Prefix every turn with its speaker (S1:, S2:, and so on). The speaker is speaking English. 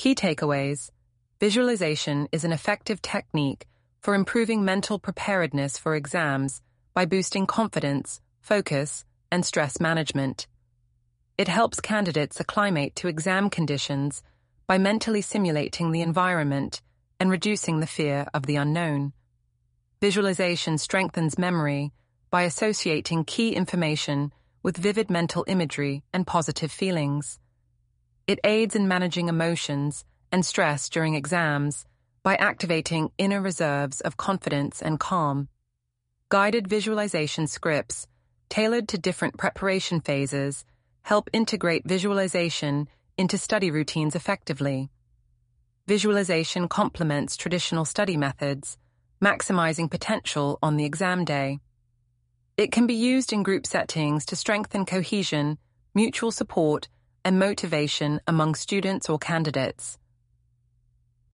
S1: Key takeaways. Visualization is an effective technique for improving mental preparedness for exams by boosting confidence, focus, and stress management. It helps candidates acclimate to exam conditions by mentally simulating the environment and reducing the fear of the unknown. Visualization strengthens memory by associating key information with vivid mental imagery and positive feelings. It aids in managing emotions and stress during exams by activating inner reserves of confidence and calm. Guided visualization scripts, tailored to different preparation phases, help integrate visualization into study routines effectively. Visualization complements traditional study methods, maximizing potential on the exam day. It can be used in group settings to strengthen cohesion, mutual support, and motivation among students or candidates.